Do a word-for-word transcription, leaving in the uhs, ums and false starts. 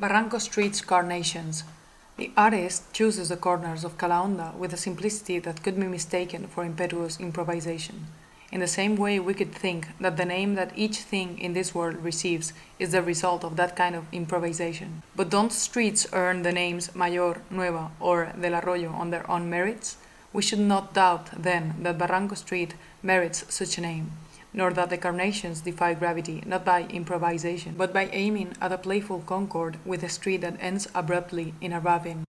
Barranco Street's Carnations. The artist chooses the corners of Calahonda with a simplicity that could be mistaken for impetuous improvisation. In the same way, we could think that the name that each thing in this world receives is the result of that kind of improvisation. But don't streets earn the names Mayor, Nueva, or Del Arroyo on their own merits? We should not doubt, then, that Barranco Street merits such a name, nor that the carnations defy gravity not by improvisation, but by aiming at a playful concord with a street that ends abruptly in a ravine.